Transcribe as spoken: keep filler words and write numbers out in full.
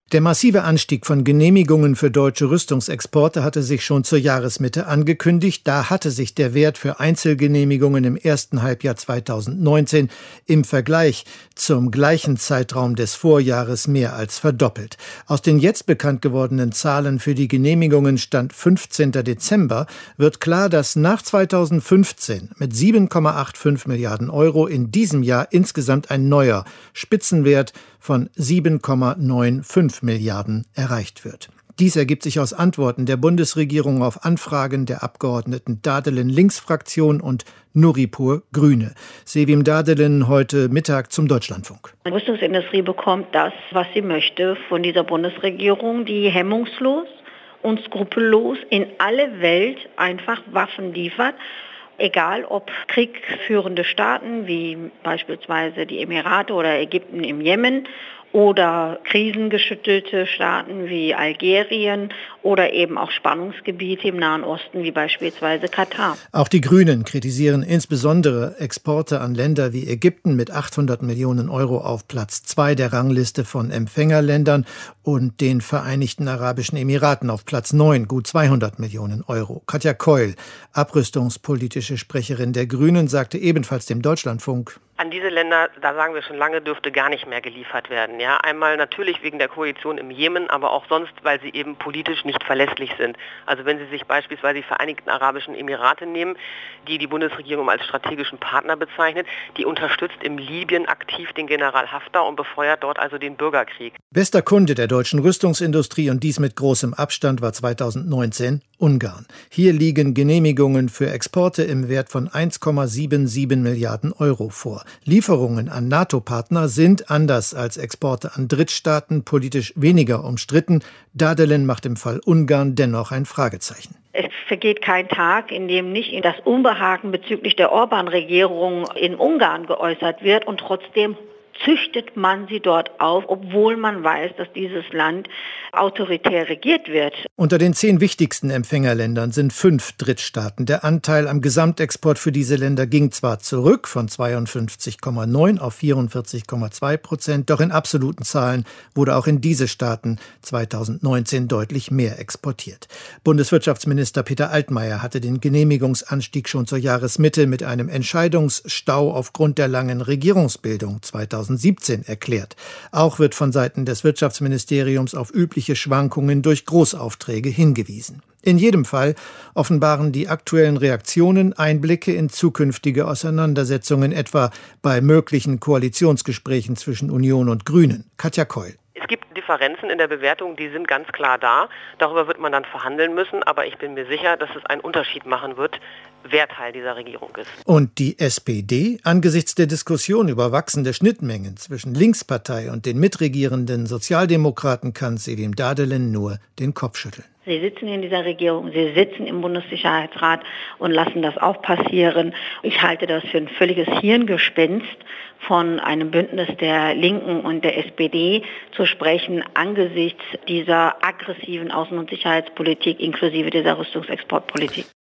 Der massive Anstieg von Genehmigungen für deutsche Rüstungsexporte hatte sich schon zur Jahresmitte angekündigt. Da hatte sich der Wert für Einzelgenehmigungen im ersten Halbjahr zweitausendneunzehn im Vergleich zum gleichen Zeitraum des Vorjahres mehr als verdoppelt. Aus den jetzt bekannt gewordenen Zahlen für die Genehmigungen Stand fünfzehnten Dezember wird klar, dass nach zweitausendfünfzehn mit sieben Komma fünfundachtzig Milliarden Euro in diesem Jahr insgesamt ein neuer Spitzenwert von sieben Komma fünfundneunzig Milliarden erreicht wird. Dies ergibt sich aus Antworten der Bundesregierung auf Anfragen der Abgeordneten Dadelin Linksfraktion und Nuripur Grüne. Sevim Dadelin heute Mittag zum Deutschlandfunk. Die Rüstungsindustrie bekommt das, was sie möchte von dieser Bundesregierung, die hemmungslos und skrupellos in alle Welt einfach Waffen liefert. Egal ob kriegführende Staaten wie beispielsweise die Emirate oder Ägypten im Jemen oder krisengeschüttelte Staaten wie Algerien oder eben auch Spannungsgebiete im Nahen Osten wie beispielsweise Katar. Auch die Grünen kritisieren insbesondere Exporte an Länder wie Ägypten mit achthundert Millionen Euro auf Platz zwei der Rangliste von Empfängerländern und den Vereinigten Arabischen Emiraten auf Platz neun, gut zweihundert Millionen Euro. Katja Keul, abrüstungspolitische Sprecherin der Grünen, sagte ebenfalls dem Deutschlandfunk: An diese Länder, da sagen wir schon lange, dürfte gar nicht mehr geliefert werden. Ja, einmal natürlich wegen der Koalition im Jemen, aber auch sonst, weil sie eben politisch nicht verlässlich sind. Also wenn Sie sich beispielsweise die Vereinigten Arabischen Emirate nehmen, die die Bundesregierung als strategischen Partner bezeichnet, die unterstützt im Libyen aktiv den General Haftar und befeuert dort also den Bürgerkrieg. Bester Kunde der deutschen Rüstungsindustrie, und dies mit großem Abstand, war zweitausendneunzehn Ungarn. Hier liegen Genehmigungen für Exporte im Wert von eins Komma siebenundsiebzig Milliarden Euro vor. Lieferungen an NATO-Partner sind, anders als Exporte an Drittstaaten, politisch weniger umstritten. Dadelin macht im Fall Ungarn dennoch ein Fragezeichen. Es vergeht kein Tag, in dem nicht das Unbehagen bezüglich der Orban-Regierung in Ungarn geäußert wird, und trotzdem züchtet man sie dort auf, obwohl man weiß, dass dieses Land autoritär regiert wird. Unter den zehn wichtigsten Empfängerländern sind fünf Drittstaaten. Der Anteil am Gesamtexport für diese Länder ging zwar zurück von zweiundfünfzig Komma neun auf vierundvierzig Komma zwei Prozent, doch in absoluten Zahlen wurde auch in diese Staaten zweitausendneunzehn deutlich mehr exportiert. Bundeswirtschaftsminister Peter Altmaier hatte den Genehmigungsanstieg schon zur Jahresmitte mit einem Entscheidungsstau aufgrund der langen Regierungsbildung zweitausendsiebzehn erklärt. Auch wird von Seiten des Wirtschaftsministeriums auf übliche Schwankungen durch Großaufträge hingewiesen. In jedem Fall offenbaren die aktuellen Reaktionen Einblicke in zukünftige Auseinandersetzungen, etwa bei möglichen Koalitionsgesprächen zwischen Union und Grünen. Katja Keul. Es gibt Differenzen in der Bewertung, die sind ganz klar da. Darüber wird man dann verhandeln müssen, aber ich bin mir sicher, dass es einen Unterschied machen wird, wer Teil dieser Regierung ist. Und die S P D? Angesichts der Diskussion über wachsende Schnittmengen zwischen Linkspartei und den mitregierenden Sozialdemokraten kann Sevim Dadelin nur den Kopf schütteln. Sie sitzen in dieser Regierung, Sie sitzen im Bundessicherheitsrat und lassen das auch passieren. Ich halte das für ein völliges Hirngespinst, von einem Bündnis der Linken und der S P D zu sprechen angesichts dieser aggressiven Außen- und Sicherheitspolitik inklusive dieser Rüstungsexportpolitik.